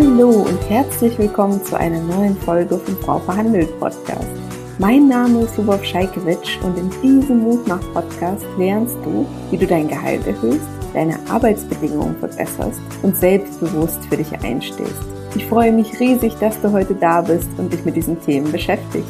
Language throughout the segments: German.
Hallo und herzlich willkommen zu einer neuen Folge vom Frau verhandelt Podcast. Mein Name ist Lubov Scheikewitsch und in diesem Mutmach-Podcast lernst du, wie du dein Gehalt erhöhst, deine Arbeitsbedingungen verbesserst und selbstbewusst für dich einstehst. Ich freue mich riesig, dass du heute da bist und dich mit diesen Themen beschäftigst.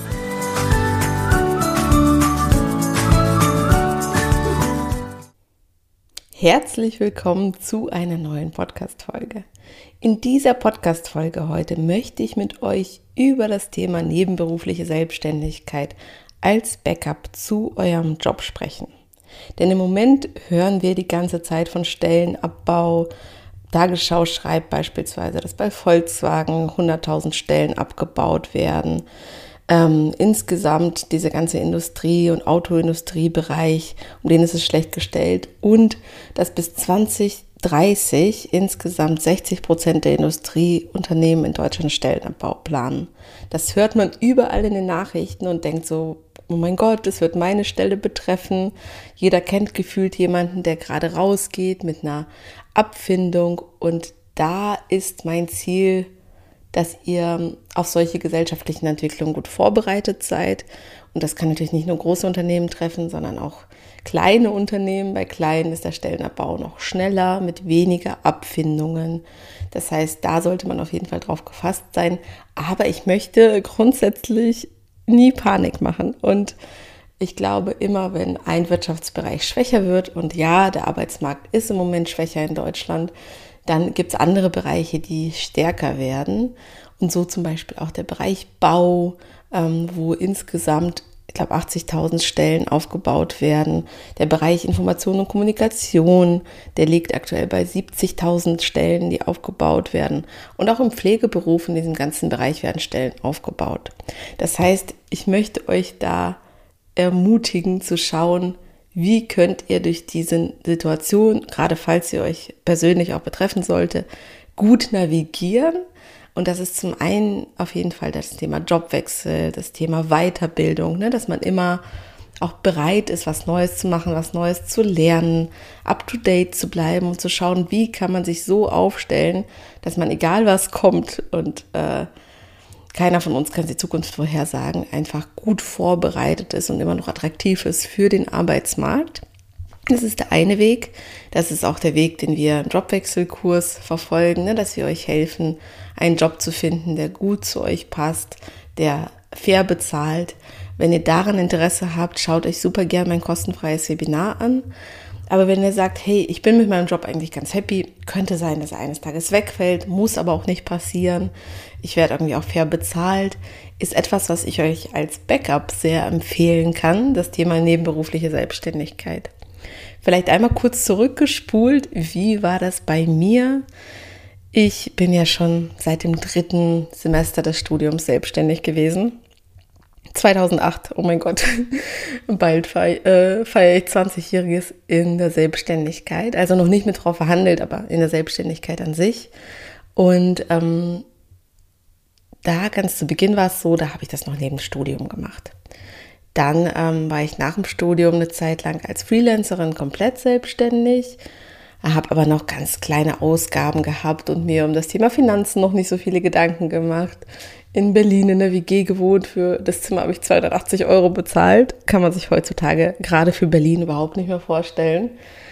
Herzlich willkommen zu einer neuen Podcast-Folge. In dieser Podcast-Folge heute möchte ich mit euch über das Thema nebenberufliche Selbstständigkeit als Backup zu eurem Job sprechen. Denn im Moment hören wir die ganze Zeit von Stellenabbau. Tagesschau schreibt beispielsweise, dass bei Volkswagen 100.000 Stellen abgebaut werden. Insgesamt diese ganze Industrie- und Autoindustriebereich, um den ist es schlecht gestellt, und dass bis 2030 insgesamt 60% der Industrieunternehmen in Deutschland Stellenabbau planen. Das hört man überall in den Nachrichten und denkt so, oh mein Gott, das wird meine Stelle betreffen. Jeder kennt gefühlt jemanden, der gerade rausgeht mit einer Abfindung, und da ist mein Ziel, dass ihr auf solche gesellschaftlichen Entwicklungen gut vorbereitet seid. Und das kann natürlich nicht nur große Unternehmen treffen, sondern auch kleine Unternehmen. Bei kleinen ist der Stellenabbau noch schneller, mit weniger Abfindungen. Das heißt, da sollte man auf jeden Fall drauf gefasst sein. Aber ich möchte grundsätzlich nie Panik machen. Und ich glaube, immer wenn ein Wirtschaftsbereich schwächer wird, und ja, der Arbeitsmarkt ist im Moment schwächer in Deutschland, dann gibt es andere Bereiche, die stärker werden. Und so zum Beispiel auch der Bereich Bau, wo insgesamt, ich glaube, 80.000 Stellen aufgebaut werden. Der Bereich Information und Kommunikation, der liegt aktuell bei 70.000 Stellen, die aufgebaut werden. Und auch im Pflegeberuf, in diesem ganzen Bereich, werden Stellen aufgebaut. Das heißt, ich möchte euch da ermutigen zu schauen, wie könnt ihr durch diese Situation, gerade falls sie euch persönlich auch betreffen sollte, gut navigieren? Und das ist zum einen auf jeden Fall das Thema Jobwechsel, das Thema Weiterbildung, dass man immer auch bereit ist, was Neues zu machen, was Neues zu lernen, up-to-date zu bleiben und zu schauen, wie kann man sich so aufstellen, dass man, egal was kommt, und keiner von uns kann die Zukunft vorhersagen, einfach gut vorbereitet ist und immer noch attraktiv ist für den Arbeitsmarkt. Das ist der eine Weg. Das ist auch der Weg, den wir im Jobwechselkurs verfolgen, dass wir euch helfen, einen Job zu finden, der gut zu euch passt, der fair bezahlt. Wenn ihr daran Interesse habt, schaut euch super gern mein kostenfreies Webinar an. Aber wenn ihr sagt, hey, ich bin mit meinem Job eigentlich ganz happy, könnte sein, dass er eines Tages wegfällt, muss aber auch nicht passieren, ich werde irgendwie auch fair bezahlt, ist etwas, was ich euch als Backup sehr empfehlen kann, das Thema nebenberufliche Selbstständigkeit. Vielleicht einmal kurz zurückgespult, wie war das bei mir? Ich bin ja schon seit dem 3. Semester des Studiums selbstständig gewesen. 2008, oh mein Gott, bald feiere ich 20-Jähriges in der Selbstständigkeit. Also noch nicht mit Frau verhandelt, aber in der Selbstständigkeit an sich. Und da ganz zu Beginn war es so, da habe ich das noch neben dem Studium gemacht. Dann war ich nach dem Studium eine Zeit lang als Freelancerin komplett selbstständig, habe aber noch ganz kleine Ausgaben gehabt und mir um das Thema Finanzen noch nicht so viele Gedanken gemacht. In Berlin in der WG gewohnt, für das Zimmer habe ich 280 € bezahlt. Kann man sich heutzutage gerade für Berlin überhaupt nicht mehr vorstellen.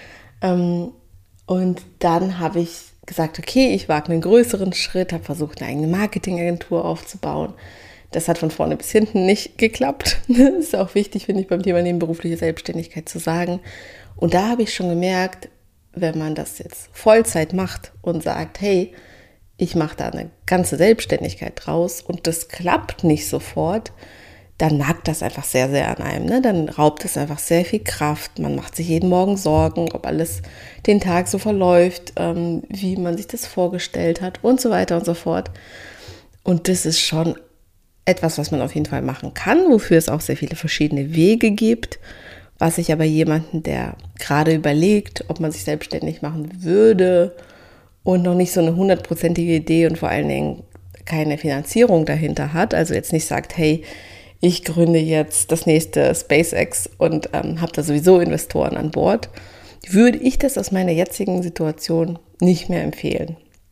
Und dann habe ich gesagt, okay, ich wage einen größeren Schritt, habe versucht, eine eigene Marketingagentur aufzubauen. Das hat von vorne bis hinten nicht geklappt. Das ist auch wichtig, finde ich, beim Thema nebenberufliche Selbstständigkeit zu sagen. Und da habe ich schon gemerkt, wenn man das jetzt Vollzeit macht und sagt, hey, ich mache da eine ganze Selbstständigkeit draus und das klappt nicht sofort, dann nagt das einfach sehr, sehr an einem. Dann raubt es einfach sehr viel Kraft. Man macht sich jeden Morgen Sorgen, ob alles den Tag so verläuft, wie man sich das vorgestellt hat und so weiter und so fort. Und das ist schon etwas, was man auf jeden Fall machen kann, wofür es auch sehr viele verschiedene Wege gibt, was ich aber jemanden, der gerade überlegt, ob man sich selbstständig machen würde und noch nicht so eine 100%ige Idee und vor allen Dingen keine Finanzierung dahinter hat, also jetzt nicht sagt, hey, ich gründe jetzt das nächste SpaceX und habe da sowieso Investoren an Bord, würde ich das aus meiner jetzigen Situation nicht mehr empfehlen.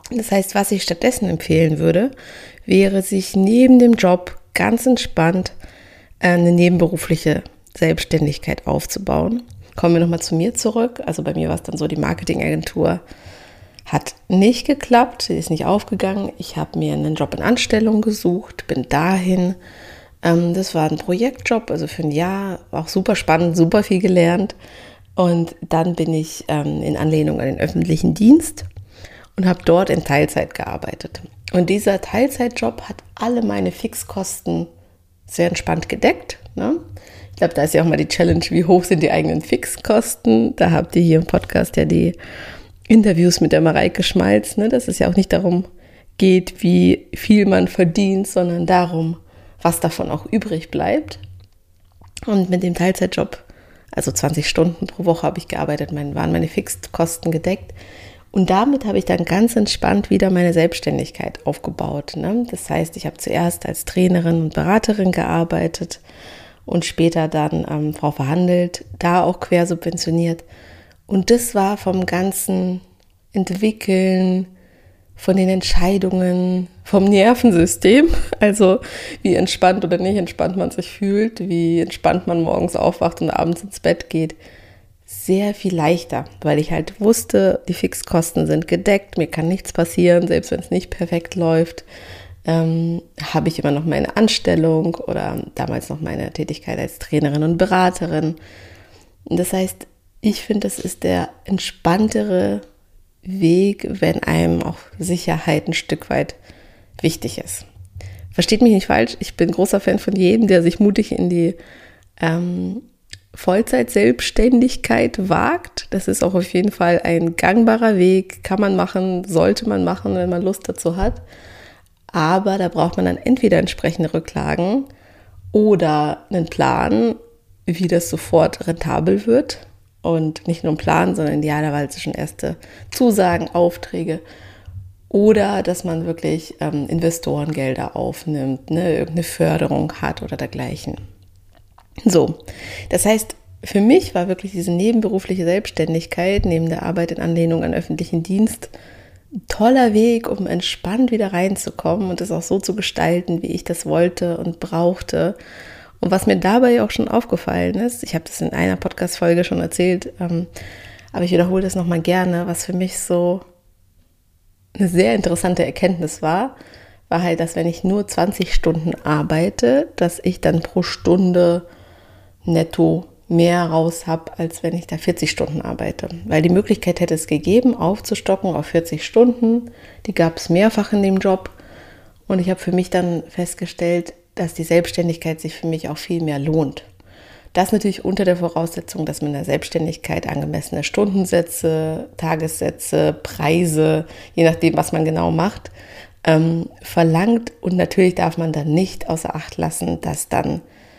Das heißt, was ich stattdessen empfehlen würde, wäre, sich neben dem Job ganz entspannt eine nebenberufliche Selbstständigkeit aufzubauen. Kommen wir nochmal zu mir zurück. Also bei mir war es dann so, die Marketingagentur hat nicht geklappt, sie ist nicht aufgegangen. Ich habe mir einen Job in Anstellung gesucht, bin dahin. Das war ein Projektjob, also für ein Jahr, auch super spannend, super viel gelernt. Und dann bin ich in Anlehnung an den öffentlichen Dienst und habe dort in Teilzeit gearbeitet. Und dieser Teilzeitjob hat alle meine Fixkosten sehr entspannt gedeckt. Ne? Ich glaube, da ist ja auch mal die Challenge, wie hoch sind die eigenen Fixkosten. Da habt ihr hier im Podcast ja die Interviews mit der Mareike Schmalz, ne? Dass es ja auch nicht darum geht, wie viel man verdient, sondern darum, was davon auch übrig bleibt. Und mit dem Teilzeitjob, also 20 Stunden pro Woche habe ich gearbeitet, waren meine Fixkosten gedeckt. Und damit habe ich dann ganz entspannt wieder meine Selbstständigkeit aufgebaut. Ne? Das heißt, ich habe zuerst als Trainerin und Beraterin gearbeitet und später dann Frau Verhandelt, da auch quersubventioniert. Und das war vom ganzen Entwickeln, von den Entscheidungen, vom Nervensystem, also wie entspannt oder nicht entspannt man sich fühlt, wie entspannt man morgens aufwacht und abends ins Bett geht, sehr viel leichter, weil ich halt wusste, die Fixkosten sind gedeckt, mir kann nichts passieren, selbst wenn es nicht perfekt läuft, habe ich immer noch meine Anstellung oder damals noch meine Tätigkeit als Trainerin und Beraterin. Und das heißt, ich finde, das ist der entspanntere Weg, wenn einem auch Sicherheit ein Stück weit wichtig ist. Versteht mich nicht falsch, ich bin großer Fan von jedem, der sich mutig in die Vollzeit-Selbstständigkeit wagt. Das ist auch auf jeden Fall ein gangbarer Weg, kann man machen, sollte man machen, wenn man Lust dazu hat. Aber da braucht man dann entweder entsprechende Rücklagen oder einen Plan, wie das sofort rentabel wird. Und nicht nur einen Plan, sondern idealerweise schon erste Zusagen, Aufträge. Oder dass man wirklich Investorengelder aufnimmt, ne, irgendeine Förderung hat oder dergleichen. So, das heißt, für mich war wirklich diese nebenberufliche Selbstständigkeit neben der Arbeit in Anlehnung an öffentlichen Dienst ein toller Weg, um entspannt wieder reinzukommen und das auch so zu gestalten, wie ich das wollte und brauchte. Und was mir dabei auch schon aufgefallen ist, ich habe das in einer Podcast-Folge schon erzählt, aber ich wiederhole das nochmal gerne, was für mich so eine sehr interessante Erkenntnis war halt, dass wenn ich nur 20 Stunden arbeite, dass ich dann pro Stunde netto mehr raus habe, als wenn ich da 40 Stunden arbeite. Weil die Möglichkeit hätte es gegeben, aufzustocken auf 40 Stunden. Die gab es mehrfach in dem Job. Und ich habe für mich dann festgestellt, dass die Selbstständigkeit sich für mich auch viel mehr lohnt. Das natürlich unter der Voraussetzung, dass man in der Selbstständigkeit angemessene Stundensätze, Tagessätze, Preise, je nachdem, was man genau macht, verlangt. Und natürlich darf man dann nicht außer Acht lassen, dass dann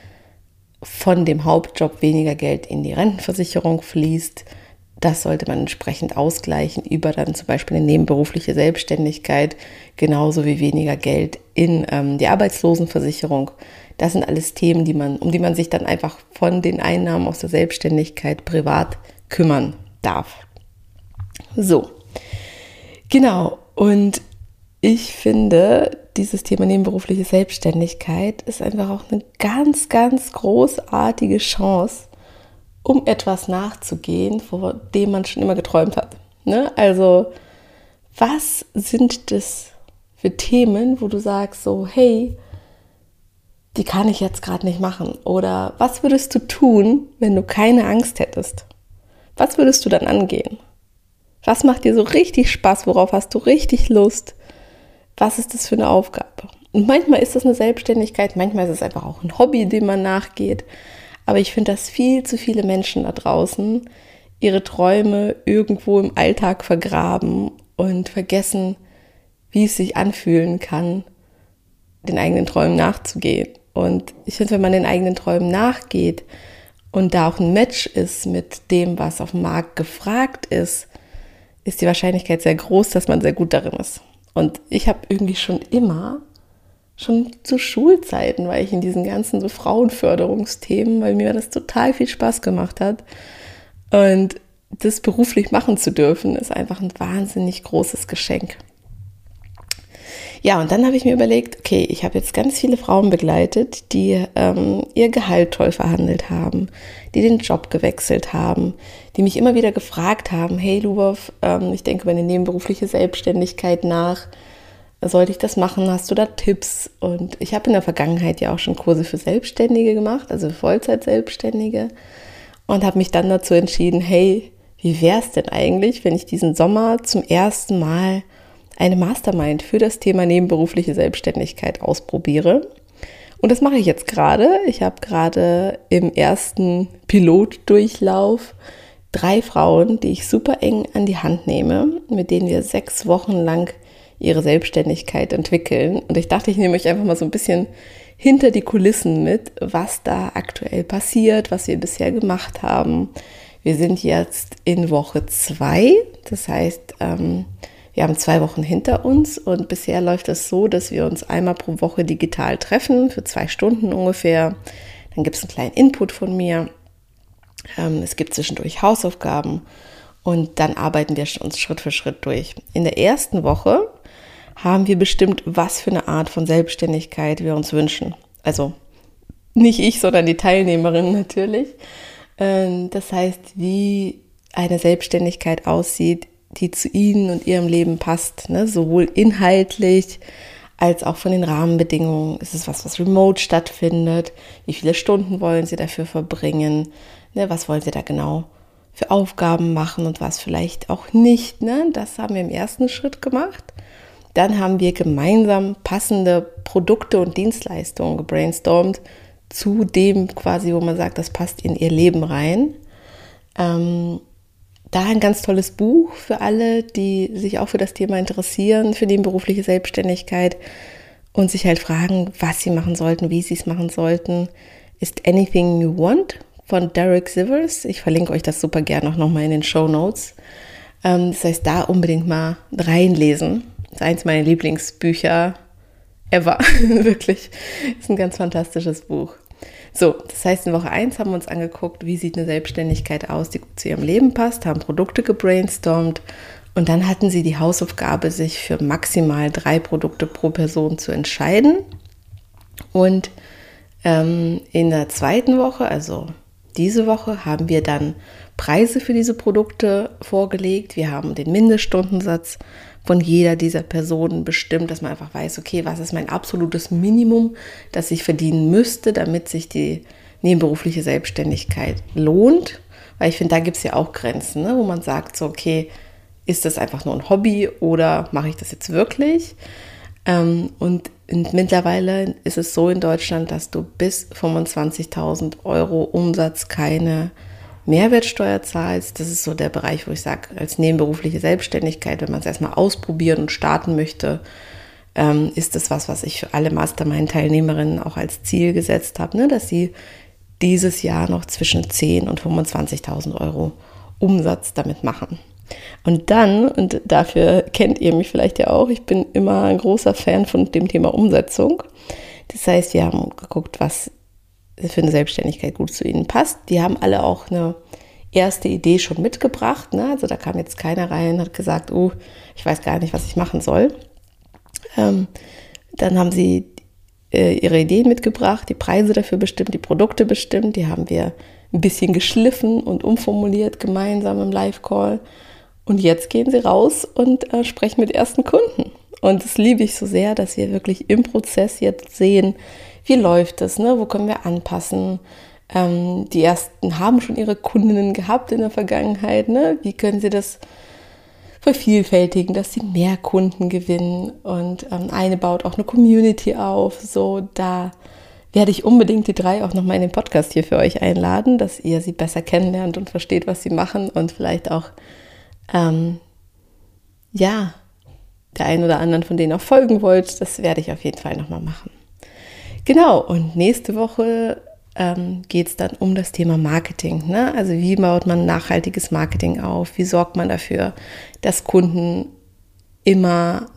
von dem Hauptjob weniger Geld in die Rentenversicherung fließt. Das sollte man entsprechend ausgleichen über dann zum Beispiel eine nebenberufliche Selbstständigkeit, genauso wie weniger Geld in die Arbeitslosenversicherung. Das sind alles Themen, um die man sich dann einfach von den Einnahmen aus der Selbstständigkeit privat kümmern darf. So, genau. Und ich finde, dieses Thema nebenberufliche Selbstständigkeit ist einfach auch eine ganz, ganz großartige Chance, um etwas nachzugehen, vor dem man schon immer geträumt hat. Ne? Also, was sind das für Themen, wo du sagst so, hey, die kann ich jetzt gerade nicht machen? Oder was würdest du tun, wenn du keine Angst hättest? Was würdest du dann angehen? Was macht dir so richtig Spaß? Worauf hast du richtig Lust? Was ist das für eine Aufgabe? Und manchmal ist das eine Selbstständigkeit, manchmal ist es einfach auch ein Hobby, dem man nachgeht. Aber ich finde, dass viel zu viele Menschen da draußen ihre Träume irgendwo im Alltag vergraben und vergessen, wie es sich anfühlen kann, den eigenen Träumen nachzugehen. Und ich finde, wenn man den eigenen Träumen nachgeht und da auch ein Match ist mit dem, was auf dem Markt gefragt ist, ist die Wahrscheinlichkeit sehr groß, dass man sehr gut darin ist. Und ich habe irgendwie schon zu Schulzeiten, weil ich in diesen ganzen so Frauenförderungsthemen, weil mir das total viel Spaß gemacht hat. Und das beruflich machen zu dürfen, ist einfach ein wahnsinnig großes Geschenk. Ja, und dann habe ich mir überlegt, okay, ich habe jetzt ganz viele Frauen begleitet, die ihr Gehalt toll verhandelt haben, die den Job gewechselt haben, die mich immer wieder gefragt haben, hey Lubov, ich denke über eine nebenberufliche Selbstständigkeit nach, sollte ich das machen, hast du da Tipps? Und ich habe in der Vergangenheit ja auch schon Kurse für Selbstständige gemacht, also Vollzeit-Selbstständige, und habe mich dann dazu entschieden, hey, wie wäre es denn eigentlich, wenn ich diesen Sommer zum ersten Mal eine Mastermind für das Thema nebenberufliche Selbstständigkeit ausprobiere. Und das mache ich jetzt gerade. Ich habe gerade im ersten Pilotdurchlauf 3 Frauen, die ich super eng an die Hand nehme, mit denen wir 6 Wochen lang ihre Selbstständigkeit entwickeln. Und ich dachte, ich nehme euch einfach mal so ein bisschen hinter die Kulissen mit, was da aktuell passiert, was wir bisher gemacht haben. Wir sind jetzt in Woche 2, das heißt, wir haben 2 Wochen hinter uns und bisher läuft es so, dass wir uns einmal pro Woche digital treffen, für 2 Stunden ungefähr. Dann gibt es einen kleinen Input von mir. Es gibt zwischendurch Hausaufgaben und dann arbeiten wir uns Schritt für Schritt durch. In der ersten Woche haben wir bestimmt, was für eine Art von Selbstständigkeit wir uns wünschen. Also nicht ich, sondern die Teilnehmerinnen natürlich. Das heißt, wie eine Selbstständigkeit aussieht, die zu ihnen und ihrem Leben passt, ne? Sowohl inhaltlich als auch von den Rahmenbedingungen. Ist es was remote stattfindet? Wie viele Stunden wollen sie dafür verbringen? Ne? Was wollen sie da genau für Aufgaben machen und was vielleicht auch nicht? Ne? Das haben wir im ersten Schritt gemacht. Dann haben wir gemeinsam passende Produkte und Dienstleistungen gebrainstormt, zu dem quasi, wo man sagt, das passt in ihr Leben rein. Da ein ganz tolles Buch für alle, die sich auch für das Thema interessieren, für nebenberufliche Selbstständigkeit und sich halt fragen, was sie machen sollten, wie sie es machen sollten, ist Anything You Want von Derek Sivers. Ich verlinke euch das super gerne auch nochmal in den Shownotes. Das heißt, da unbedingt mal reinlesen. Das ist eins meiner Lieblingsbücher ever. Wirklich, ist ein ganz fantastisches Buch. So, das heißt, in Woche 1 haben wir uns angeguckt, wie sieht eine Selbstständigkeit aus, die gut zu ihrem Leben passt, haben Produkte gebrainstormt und dann hatten sie die Hausaufgabe, sich für maximal 3 Produkte pro Person zu entscheiden. Und in der zweiten Woche, also diese Woche, haben wir dann Preise für diese Produkte vorgelegt. Wir haben den Mindeststundensatz von jeder dieser Personen bestimmt, dass man einfach weiß, okay, was ist mein absolutes Minimum, das ich verdienen müsste, damit sich die nebenberufliche Selbstständigkeit lohnt. Weil ich finde, da gibt es ja auch Grenzen, ne, wo man sagt, so, okay, ist das einfach nur ein Hobby oder mache ich das jetzt wirklich? Und mittlerweile ist es so in Deutschland, dass du bis 25.000 Euro Umsatz keine Mehrwertsteuer zahlst. Das ist so der Bereich, wo ich sage, als nebenberufliche Selbstständigkeit, wenn man es erstmal ausprobieren und starten möchte, ist das was ich für alle Mastermind-Teilnehmerinnen auch als Ziel gesetzt habe, ne, dass sie dieses Jahr noch zwischen 10.000 und 25.000 Euro Umsatz damit machen. Und dann, und dafür kennt ihr mich vielleicht ja auch, ich bin immer ein großer Fan von dem Thema Umsetzung. Das heißt, wir haben geguckt, was für eine Selbstständigkeit gut zu ihnen passt. Die haben alle auch eine erste Idee schon mitgebracht, ne? Also da kam jetzt keiner rein und hat gesagt, oh, ich weiß gar nicht, was ich machen soll. Dann haben sie ihre Ideen mitgebracht, die Preise dafür bestimmt, die Produkte bestimmt. Die haben wir ein bisschen geschliffen und umformuliert gemeinsam im Live-Call. Und jetzt gehen sie raus und sprechen mit ersten Kunden. Und das liebe ich so sehr, dass wir wirklich im Prozess jetzt sehen, wie läuft es, ne? Wo können wir anpassen? Die ersten haben schon ihre Kundinnen gehabt in der Vergangenheit. Ne? Wie können sie das vervielfältigen, dass sie mehr Kunden gewinnen? Und eine baut auch eine Community auf. So, da werde ich unbedingt die 3 auch nochmal in den Podcast hier für euch einladen, dass ihr sie besser kennenlernt und versteht, was sie machen und vielleicht auch der einen oder anderen von denen auch folgen wollt. Das werde ich auf jeden Fall nochmal machen. Genau, und nächste Woche geht es dann um das Thema Marketing. Ne? Also wie baut man nachhaltiges Marketing auf? Wie sorgt man dafür, dass Kunden immer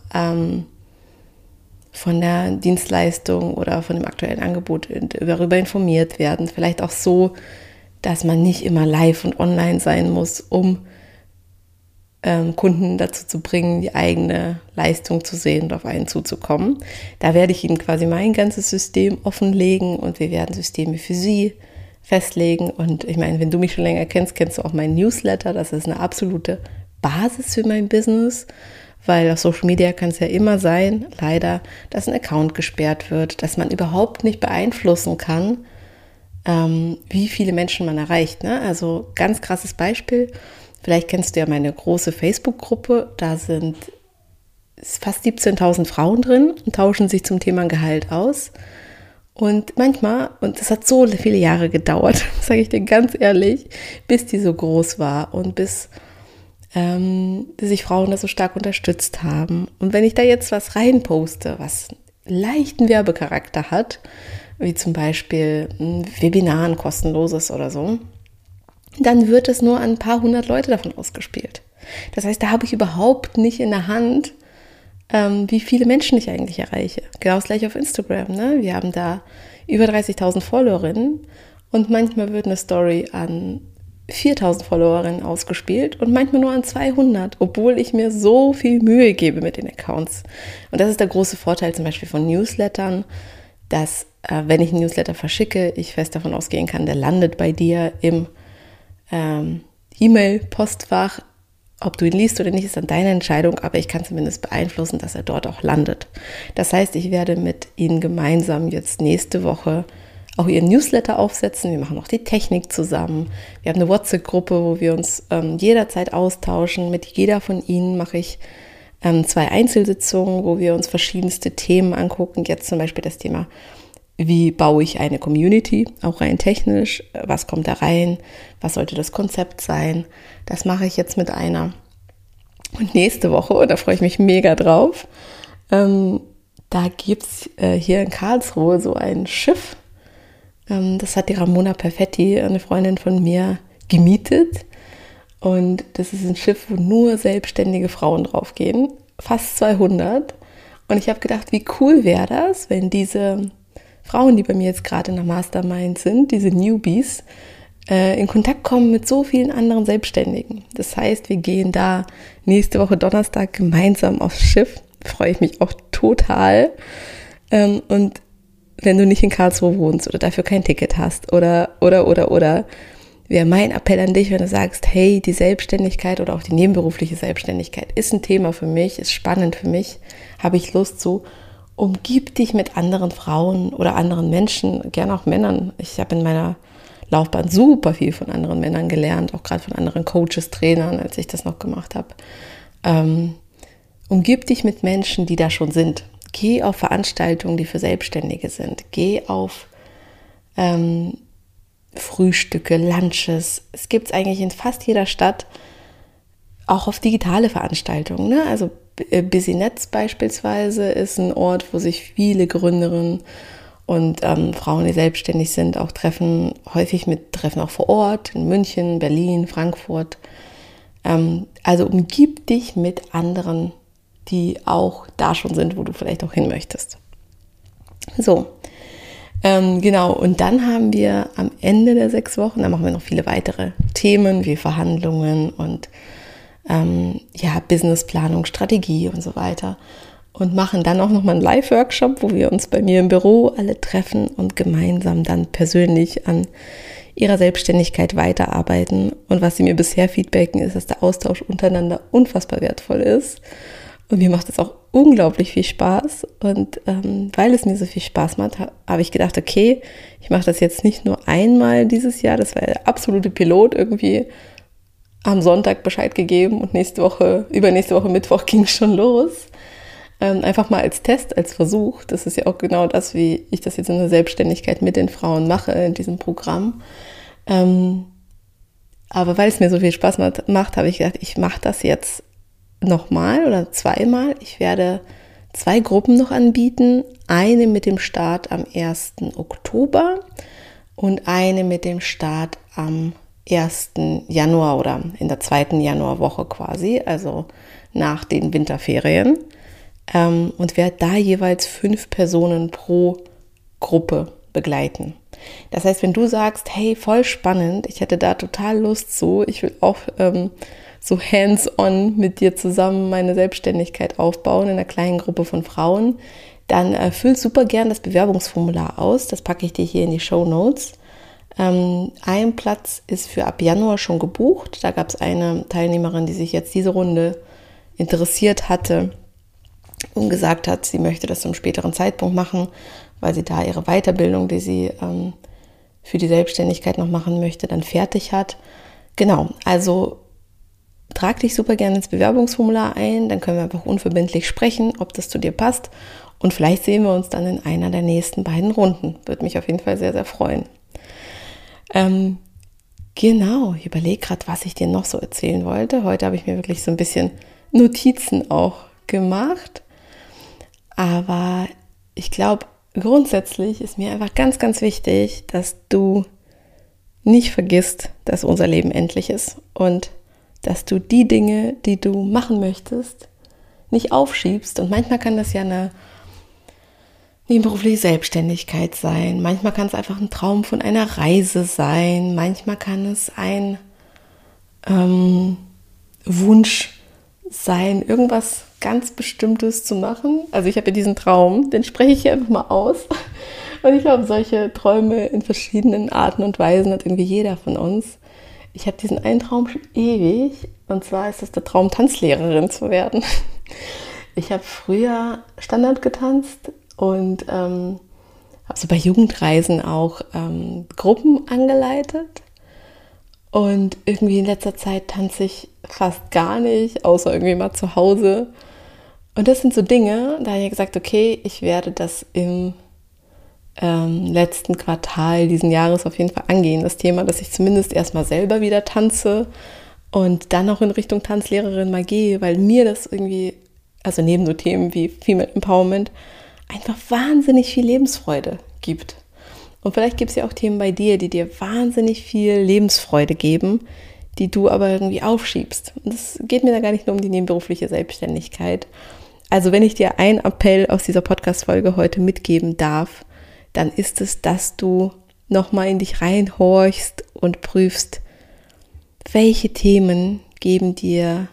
von der Dienstleistung oder von dem aktuellen Angebot darüber informiert werden? Vielleicht auch so, dass man nicht immer live und online sein muss, um Kunden dazu zu bringen, die eigene Leistung zu sehen und auf einen zuzukommen. Da werde ich Ihnen quasi mein ganzes System offenlegen und wir werden Systeme für Sie festlegen. Und ich meine, wenn du mich schon länger kennst, kennst du auch meinen Newsletter. Das ist eine absolute Basis für mein Business, weil auf Social Media kann es ja immer sein, leider, dass ein Account gesperrt wird, dass man überhaupt nicht beeinflussen kann, wie viele Menschen man erreicht. Ne? Also ganz krasses Beispiel. Vielleicht kennst du ja meine große Facebook-Gruppe, da sind fast 17.000 Frauen drin und tauschen sich zum Thema Gehalt aus. Und manchmal, und das hat so viele Jahre gedauert, sage ich dir ganz ehrlich, bis die so groß war und bis sich Frauen da so stark unterstützt haben. Und wenn ich da jetzt was reinposte, was leichten Werbecharakter hat, wie zum Beispiel ein Webinar, ein kostenloses oder so, dann wird es nur an ein paar hundert Leute davon ausgespielt. Das heißt, da habe ich überhaupt nicht in der Hand, wie viele Menschen ich eigentlich erreiche. Genau das gleiche auf Instagram. Ne? Wir haben da über 30.000 Followerinnen und manchmal wird eine Story an 4.000 Followerinnen ausgespielt und manchmal nur an 200, obwohl ich mir so viel Mühe gebe mit den Accounts. Und das ist der große Vorteil zum Beispiel von Newslettern, dass, wenn ich einen Newsletter verschicke, ich fest davon ausgehen kann, der landet bei dir im E-Mail-Postfach. Ob du ihn liest oder nicht, ist dann deine Entscheidung, aber ich kann zumindest beeinflussen, dass er dort auch landet. Das heißt, ich werde mit Ihnen gemeinsam jetzt nächste Woche auch Ihren Newsletter aufsetzen. Wir machen auch die Technik zusammen. Wir haben eine WhatsApp-Gruppe, wo wir uns jederzeit austauschen. Mit jeder von Ihnen mache ich 2 Einzelsitzungen, wo wir uns verschiedenste Themen angucken. Jetzt zum Beispiel das Thema: Wie baue ich eine Community, auch rein technisch? Was kommt da rein? Was sollte das Konzept sein? Das mache ich jetzt mit einer. Und nächste Woche, da freue ich mich mega drauf, da gibt es hier in Karlsruhe so ein Schiff. Das hat die Ramona Perfetti, eine Freundin von mir, gemietet. Und das ist ein Schiff, wo nur selbstständige Frauen drauf gehen. Fast 200. Und ich habe gedacht, wie cool wäre das, wenn diese Frauen, die bei mir jetzt gerade in der Mastermind sind, diese Newbies, in Kontakt kommen mit so vielen anderen Selbstständigen. Das heißt, wir gehen da nächste Woche Donnerstag gemeinsam aufs Schiff. Freue ich mich auch total. Und wenn du nicht in Karlsruhe wohnst oder dafür kein Ticket hast oder, wäre mein Appell an dich, wenn du sagst, hey, die Selbstständigkeit oder auch die nebenberufliche Selbstständigkeit ist ein Thema für mich, ist spannend für mich, habe ich Lust zu. Umgib dich mit anderen Frauen oder anderen Menschen, gerne auch Männern. Ich habe in meiner Laufbahn super viel von anderen Männern gelernt, auch gerade von anderen Coaches, Trainern, als ich das noch gemacht habe. Umgib dich mit Menschen, die da schon sind. Geh auf Veranstaltungen, die für Selbstständige sind. Geh auf Frühstücke, Lunches. Es gibt es eigentlich in fast jeder Stadt, auch auf digitale Veranstaltungen. Ne? Also Business beispielsweise ist ein Ort, wo sich viele Gründerinnen und Frauen, die selbstständig sind, auch treffen. Häufig mit Treffen auch vor Ort, in München, Berlin, Frankfurt. Also umgib dich mit anderen, die auch da schon sind, wo du vielleicht auch hin möchtest. So, genau. Und dann haben wir am Ende der 6 Wochen, da machen wir noch viele weitere Themen wie Verhandlungen und Businessplanung, Strategie und so weiter. Und machen dann auch nochmal einen Live-Workshop, wo wir uns bei mir im Büro alle treffen und gemeinsam dann persönlich an ihrer Selbstständigkeit weiterarbeiten. Und was sie mir bisher feedbacken, ist, dass der Austausch untereinander unfassbar wertvoll ist. Und mir macht es auch unglaublich viel Spaß. Und weil es mir so viel Spaß macht, habe ich gedacht, okay, ich mache das jetzt nicht nur einmal dieses Jahr. Das war der absolute Pilot, irgendwie am Sonntag Bescheid gegeben und übernächste Woche Mittwoch ging es schon los. Einfach mal als Test, als Versuch. Das ist ja auch genau das, wie ich das jetzt in der Selbstständigkeit mit den Frauen mache, in diesem Programm. Aber weil es mir so viel Spaß macht, habe ich gedacht, ich mache das jetzt nochmal oder zweimal. Ich werde 2 Gruppen noch anbieten. Eine mit dem Start am 1. Oktober und eine mit dem Start am 1. Januar oder in der 2. Januarwoche quasi, also nach den Winterferien. Und werde da jeweils 5 Personen pro Gruppe begleiten. Das heißt, wenn du sagst, hey, voll spannend, ich hätte da total Lust zu, ich will auch so hands-on mit dir zusammen meine Selbstständigkeit aufbauen in einer kleinen Gruppe von Frauen, dann füll super gern das Bewerbungsformular aus. Das packe ich dir hier in die Shownotes. Ein Platz ist für ab Januar schon gebucht. Da gab es eine Teilnehmerin, die sich jetzt diese Runde interessiert hatte und gesagt hat, sie möchte das zum späteren Zeitpunkt machen, weil sie da ihre Weiterbildung, die sie für die Selbstständigkeit noch machen möchte, dann fertig hat. Genau, also trag dich super gerne ins Bewerbungsformular ein, dann können wir einfach unverbindlich sprechen, ob das zu dir passt. Und vielleicht sehen wir uns dann in einer der nächsten beiden Runden. Würde mich auf jeden Fall sehr, sehr freuen. Genau, ich überlege gerade, was ich dir noch so erzählen wollte. Heute habe ich mir wirklich so ein bisschen Notizen auch gemacht. Aber ich glaube, grundsätzlich ist mir einfach ganz, ganz wichtig, dass du nicht vergisst, dass unser Leben endlich ist. Und dass du die Dinge, die du machen möchtest, nicht aufschiebst. Und manchmal kann das ja eine nebenberufliche Selbstständigkeit sein. Manchmal kann es einfach ein Traum von einer Reise sein. Manchmal kann es ein Wunsch sein, irgendwas ganz Bestimmtes zu machen. Also ich habe ja diesen Traum, den spreche ich hier einfach mal aus. Und ich glaube, solche Träume in verschiedenen Arten und Weisen hat irgendwie jeder von uns. Ich habe diesen einen Traum schon ewig. Und zwar ist es der Traum, Tanzlehrerin zu werden. Ich habe früher Standard getanzt und habe so bei Jugendreisen auch Gruppen angeleitet. Und irgendwie in letzter Zeit tanze ich fast gar nicht, außer irgendwie mal zu Hause. Und das sind so Dinge, da habe ich gesagt, okay, ich werde das im letzten Quartal diesen Jahres auf jeden Fall angehen. Das Thema, dass ich zumindest erstmal selber wieder tanze und dann auch in Richtung Tanzlehrerin mal gehe, weil mir das irgendwie, also neben so Themen wie Female Empowerment, einfach wahnsinnig viel Lebensfreude gibt. Und vielleicht gibt es ja auch Themen bei dir, die dir wahnsinnig viel Lebensfreude geben, die du aber irgendwie aufschiebst. Und es geht mir da gar nicht nur um die nebenberufliche Selbstständigkeit. Also wenn ich dir einen Appell aus dieser Podcast-Folge heute mitgeben darf, dann ist es, dass du nochmal in dich reinhorchst und prüfst, welche Themen geben dir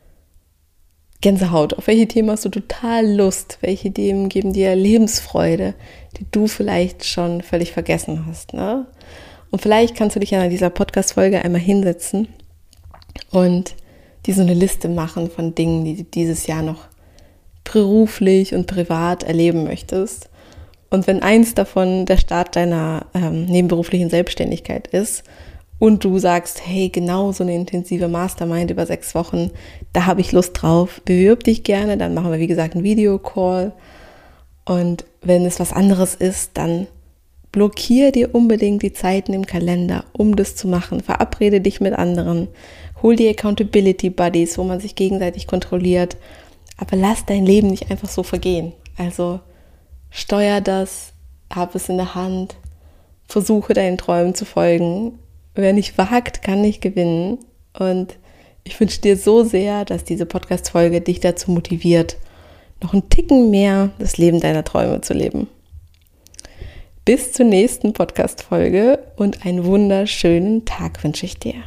Gänsehaut, auf welche Themen hast du total Lust, welche Themen geben dir Lebensfreude, die du vielleicht schon völlig vergessen hast, ne? Und vielleicht kannst du dich an dieser Podcast-Folge einmal hinsetzen und dir so eine Liste machen von Dingen, die du dieses Jahr noch beruflich und privat erleben möchtest. Und wenn eins davon der Start deiner nebenberuflichen Selbstständigkeit ist und du sagst, hey, genau so eine intensive Mastermind über 6 Wochen, da habe ich Lust drauf, bewirb dich gerne, dann machen wir, wie gesagt, einen Videocall. Und wenn es was anderes ist, dann blockier dir unbedingt die Zeiten im Kalender, um das zu machen. Verabrede dich mit anderen, hol dir Accountability Buddies, wo man sich gegenseitig kontrolliert. Aber lass dein Leben nicht einfach so vergehen. Also steuer das, hab es in der Hand, versuche deinen Träumen zu folgen. Wer nicht wagt, kann nicht gewinnen. Und ich wünsche dir so sehr, dass diese Podcast-Folge dich dazu motiviert, noch einen Ticken mehr das Leben deiner Träume zu leben. Bis zur nächsten Podcast-Folge und einen wunderschönen Tag wünsche ich dir.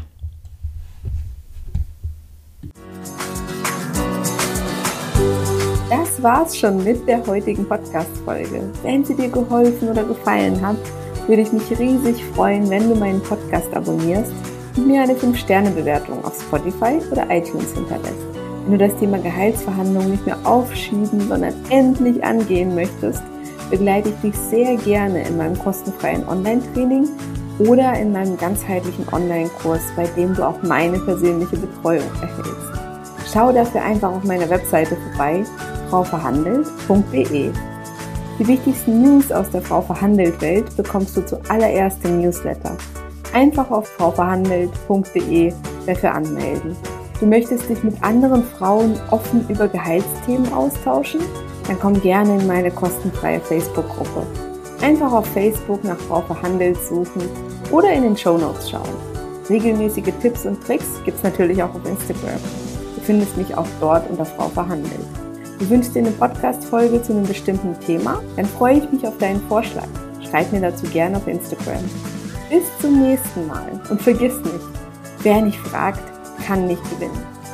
Das war's schon mit der heutigen Podcast-Folge. Wenn sie dir geholfen oder gefallen hat, würde ich mich riesig freuen, wenn du meinen Podcast abonnierst und mir eine 5-Sterne-Bewertung auf Spotify oder iTunes hinterlässt. Wenn du das Thema Gehaltsverhandlungen nicht mehr aufschieben, sondern endlich angehen möchtest, begleite ich dich sehr gerne in meinem kostenfreien Online-Training oder in meinem ganzheitlichen Online-Kurs, bei dem du auch meine persönliche Betreuung erhältst. Schau dafür einfach auf meiner Webseite vorbei, frauverhandelt.de. Die wichtigsten News aus der Frau Verhandelt Welt bekommst du zuallererst im Newsletter. Einfach auf frauverhandelt.de dafür anmelden. Du möchtest dich mit anderen Frauen offen über Gehaltsthemen austauschen? Dann komm gerne in meine kostenfreie Facebook-Gruppe. Einfach auf Facebook nach Frau Verhandelt suchen oder in den Shownotes schauen. Regelmäßige Tipps und Tricks gibt's natürlich auch auf Instagram. Du findest mich auch dort unter Frau Verhandelt. Du wünschst dir eine Podcast-Folge zu einem bestimmten Thema? Dann freue ich mich auf deinen Vorschlag. Schreib mir dazu gerne auf Instagram. Bis zum nächsten Mal und vergiss nicht, wer nicht fragt, kann nicht gewinnen.